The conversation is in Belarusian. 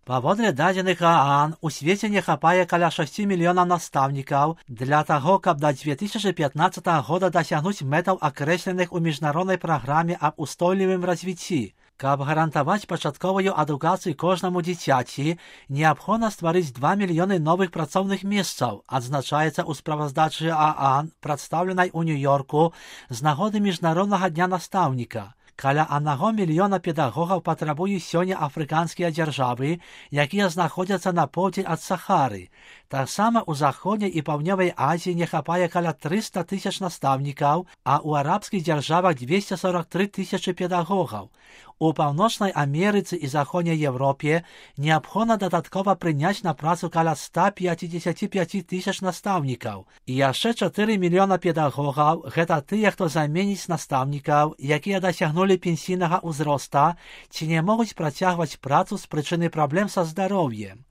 Паводле дадзеных ААН, у свеце не хапае каля 6 мільёнаў настаўнікаў для таго, каб да 2015 года дасягнуць мэтаў, акрэсленых у міжнароднай праграме аб устойлівым развіцці. Каб гарантаваць пачатковую адукацыю кожнаму дзіцяці, неабходна стварыць 2 мільёны новых працоўных месцаў, адзначаецца ў справаздачы ААН, прадстаўленай у Нью-Йорку з нагоды міжнароднага дня настаўніка. Каля 1 мільёна педагогаў патрабуюць сёння афрыканскія дзяржавы, якія знаходзяцца на поўдзень ад Сахары. Таксама ў заходняй і паўднёвай Азіі не хапае каля 300 тысяч настаўнікаў, а ў арабскіх дзяржавах 243 тысячы педагогаў. У Паўночнай Амерыцы і Заходняй Европе неабходна дадаткова прыняць на працу каля 155 тысяч настаўнікаў. І яшчэ 4 мільёна педагогаў – гэта тыя, хто заменіць настаўнікаў, якія дасягнулі пенсійнага ўзроста ці не могуць працягваць працу з прычыны праблем са здароўем.